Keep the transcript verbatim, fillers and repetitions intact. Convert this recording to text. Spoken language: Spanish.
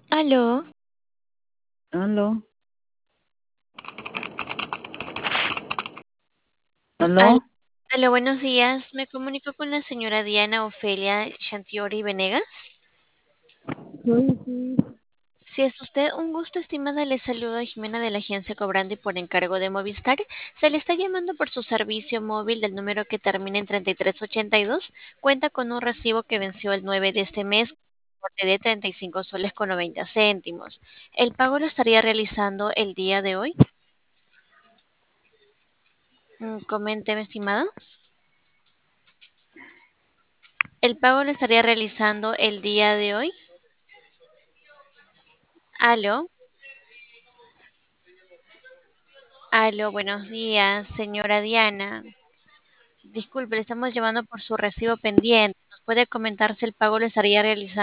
Aló, Aló, al- aló, aló, buenos días. Me comunico con la señora Diana Ofelia Chantiori Venegas. soy sí. Si es usted un gusto, estimada, le saludo Jimena de la agencia Cobrandi por encargo de Movistar. Se le está llamando por su servicio móvil del número que termina en treinta y tres ochenta y dos. Cuenta con un recibo que venció el nueve de este mes, porte de treinta y cinco soles con noventa céntimos. ¿El pago lo estaría realizando el día de hoy? Mm, Coménteme, estimada. ¿El pago lo estaría realizando el día de hoy? Aló. Aló, buenos días, señora Diana. Disculpe, le estamos llamando por su recibo pendiente. ¿Nos puede comentar si el pago lo estaría realizando?